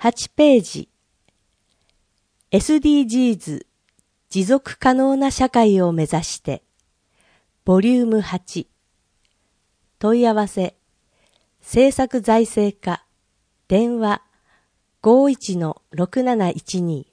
8ページ SDGs 持続可能な社会を目指してボリューム8問い合わせ政策財政課電話 51-6712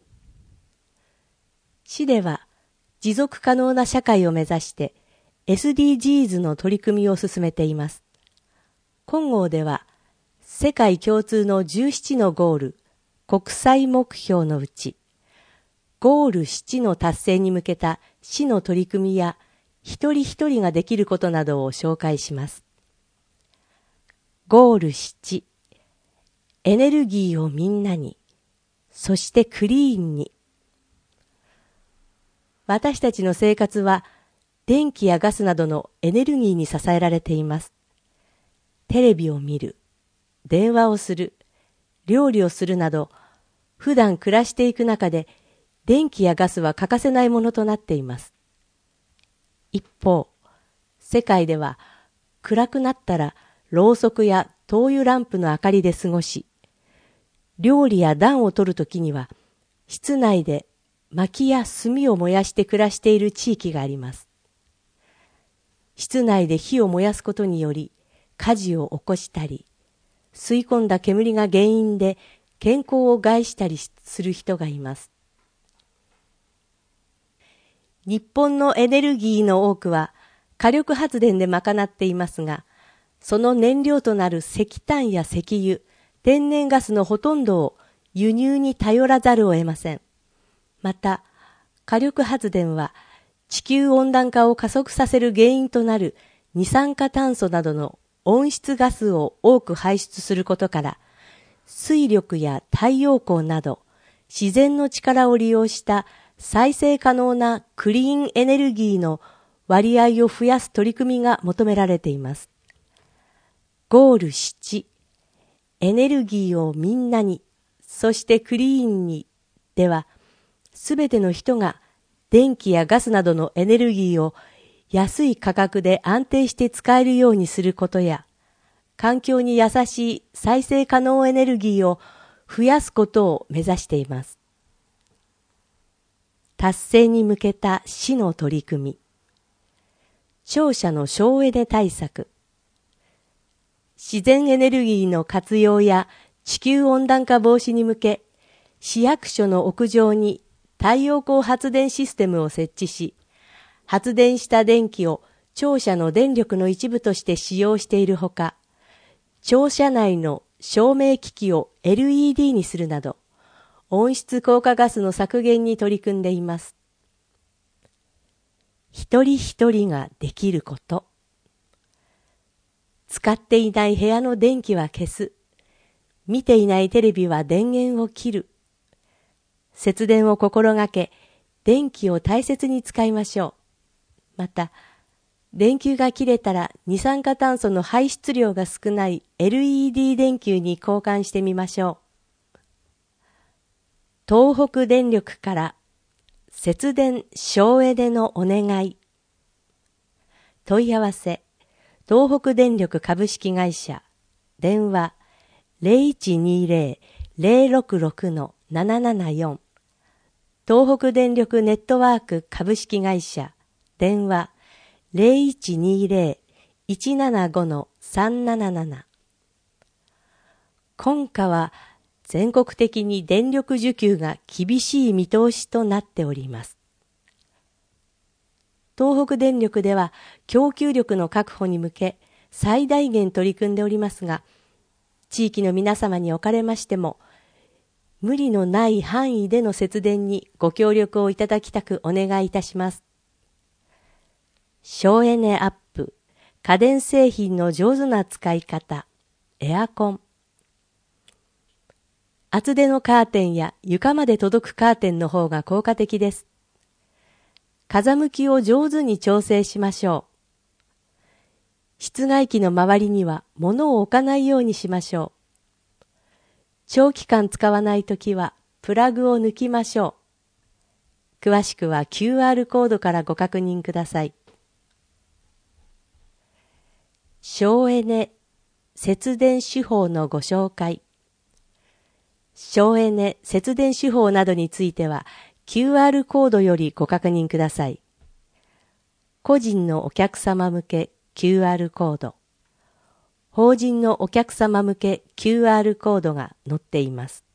市では持続可能な社会を目指して SDGs の取り組みを進めています。本号では世界共通の17のゴール、国際目標のうち、ゴール7の達成に向けた市の取り組みや一人一人ができることなどを紹介します。ゴール7、エネルギーをみんなに、そしてクリーンに。私たちの生活は電気やガスなどのエネルギーに支えられています。テレビを見る、電話をする、料理をするなど、普段暮らしていく中で電気やガスは欠かせないものとなっています。一方、世界では暗くなったらろうそくや灯油ランプの明かりで過ごし、料理や暖を取るときには室内で薪や炭を燃やして暮らしている地域があります。室内で火を燃やすことにより火事を起こしたり、吸い込んだ煙が原因で健康を害したりする人がいます。日本のエネルギーの多くは火力発電で賄っていますが、その燃料となる石炭や石油、天然ガスのほとんどを輸入に頼らざるを得ません。また、火力発電は地球温暖化を加速させる原因となる二酸化炭素などの温室ガスを多く排出することから、水力や太陽光など自然の力を利用した再生可能なクリーンエネルギーの割合を増やす取り組みが求められています。ゴール7、エネルギーをみんなに、そしてクリーンにでは、すべての人が電気やガスなどのエネルギーを安い価格で安定して使えるようにすることや、環境に優しい再生可能エネルギーを増やすことを目指しています。達成に向けた市の取り組み。庁舎の省エネ対策。自然エネルギーの活用や地球温暖化防止に向け、市役所の屋上に太陽光発電システムを設置し、発電した電気を庁舎の電力の一部として使用しているほか、庁舎内の照明機器を LED にするなど、温室効果ガスの削減に取り組んでいます。一人一人ができること。使っていない部屋の電気は消す。見ていないテレビは電源を切る。節電を心がけ、電気を大切に使いましょう。また、電球が切れたら二酸化炭素の排出量が少ない LED 電球に交換してみましょう。東北電力から節電省エネのお願い。問い合わせ、東北電力株式会社、電話 0120-066-774 東北電力ネットワーク株式会社、電話 0120-175-377 今夏は全国的に電力需給が厳しい見通しとなっております。東北電力では供給力の確保に向け最大限取り組んでおりますが、地域の皆様におかれましても、無理のない範囲での節電にご協力をいただきたくお願いいたします。省エネアップ、家電製品の上手な使い方、エアコン。厚手のカーテンや床まで届くカーテンの方が効果的です。風向きを上手に調整しましょう。室外機の周りには物を置かないようにしましょう。長期間使わないときはプラグを抜きましょう。詳しくは QR コードからご確認ください。省エネ節電手法のご紹介。 省エネ、節電手法などについては QR コードよりご確認ください。個人のお客様向け QR コード、法人のお客様向け QR コードが載っています。